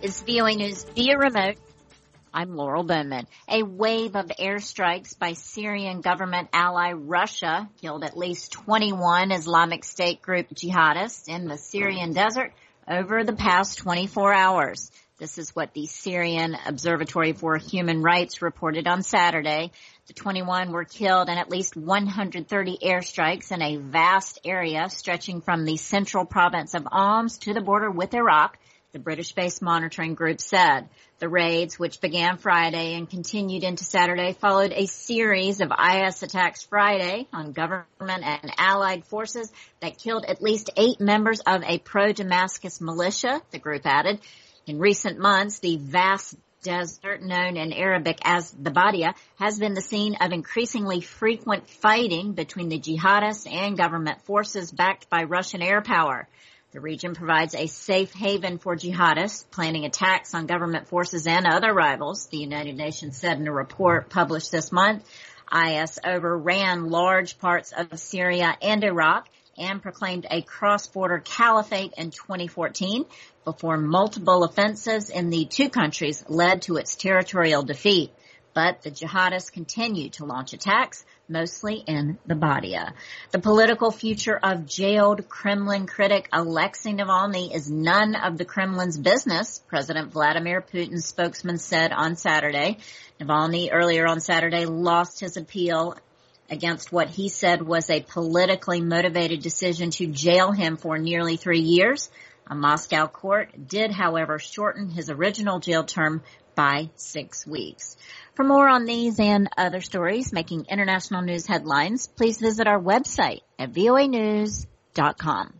is VOA News via remote. I'm Laurel Bowman. A wave of airstrikes by Syrian government ally Russia killed at least 21 Islamic State group jihadists in the Syrian desert over the past 24 hours. This is what the Syrian Observatory for Human Rights reported on Saturday. The 21 were killed in at least 130 airstrikes in a vast area stretching from the central province of Homs to the border with Iraq, the British-based monitoring group said. The raids, which began Friday and continued into Saturday, followed a series of IS attacks Friday on government and allied forces that killed at least 8 members of a pro-Damascus militia, the group added. In recent months, the vast desert, known in Arabic as the Badia, has been the scene of increasingly frequent fighting between the jihadists and government forces backed by Russian air power. The region provides a safe haven for jihadists planning attacks on government forces and other rivals, the United Nations said in a report published this month. IS overran large parts of Syria and Iraq and proclaimed a cross-border caliphate in 2014 before multiple offensives in the two countries led to its territorial defeat. But the jihadists continue to launch attacks, mostly in the Badia. The political future of jailed Kremlin critic Alexei Navalny is none of the Kremlin's business, President Vladimir Putin's spokesman said on Saturday. Navalny earlier on Saturday lost his appeal against what he said was a politically motivated decision to jail him for nearly 3 years. A Moscow court did, however, shorten his original jail term by 6 weeks. For more on these and other stories making international news headlines, please visit our website at voanews.com.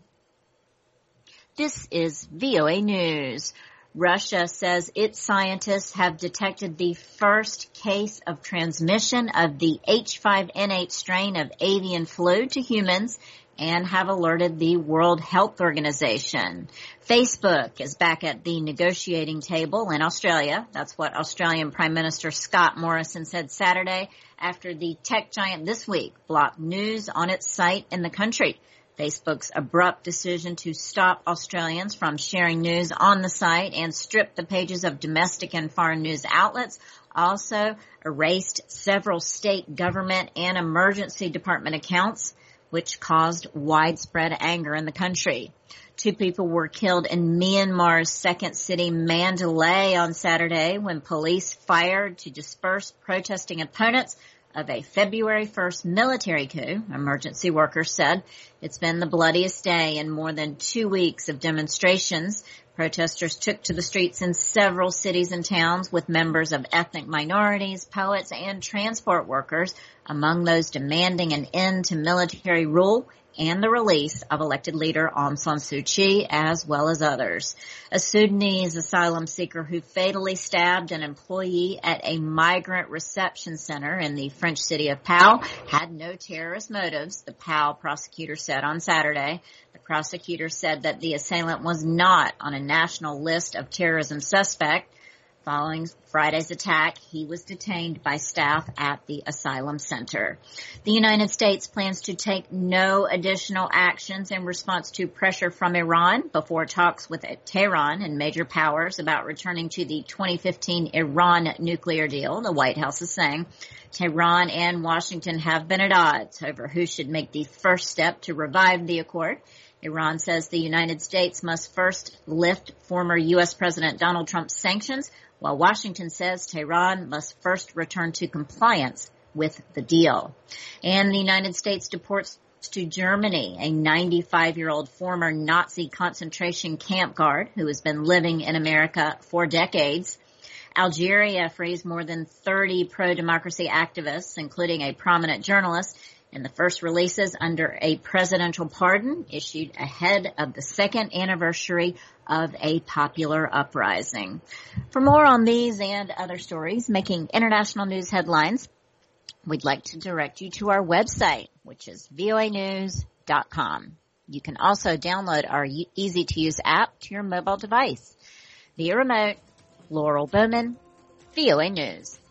This is VOA News. Russia says its scientists have detected the first case of transmission of the H5N8 strain of avian flu to humans and have alerted the World Health Organization. Facebook is back at the negotiating table in Australia. That's what Australian Prime Minister Scott Morrison said Saturday after the tech giant this week blocked news on its site in the country. Facebook's abrupt decision to stop Australians from sharing news on the site and strip the pages of domestic and foreign news outlets also erased several state government and emergency department accounts, which caused widespread anger in the country. 2 people were killed in Myanmar's second city, Mandalay, on Saturday when police fired to disperse protesting opponents of a February 1st military coup, emergency workers said. It's been the bloodiest day in more than 2 weeks of demonstrations. Protesters took to the streets in several cities and towns with members of ethnic minorities, poets, and transport workers, among those demanding an end to military rule and the release of elected leader Aung San Suu Kyi, as well as others. A Sudanese asylum seeker who fatally stabbed an employee at a migrant reception center in the French city of Pau had no terrorist motives, the Pau prosecutor said on Saturday. The prosecutor said that the assailant was not on a national list of terrorism suspects. Following Friday's attack, he was detained by staff at the asylum center. The United States plans to take no additional actions in response to pressure from Iran before talks with Tehran and major powers about returning to the 2015 Iran nuclear deal, the White House is saying. Tehran and Washington have been at odds over who should make the first step to revive the accord. Iran says the United States must first lift former U.S. President Donald Trump's sanctions, while Washington says Tehran must first return to compliance with the deal. And the United States deports to Germany a 95-year-old former Nazi concentration camp guard who has been living in America for decades. Algeria frees more than 30 pro-democracy activists, including a prominent journalist, in the first releases under a presidential pardon issued ahead of the second anniversary of a popular uprising. For more on these and other stories making international news headlines, we'd like to direct you to our website, which is voanews.com. You can also download our easy-to-use app to your mobile device. Via remote, Laurel Bowman, VOA News.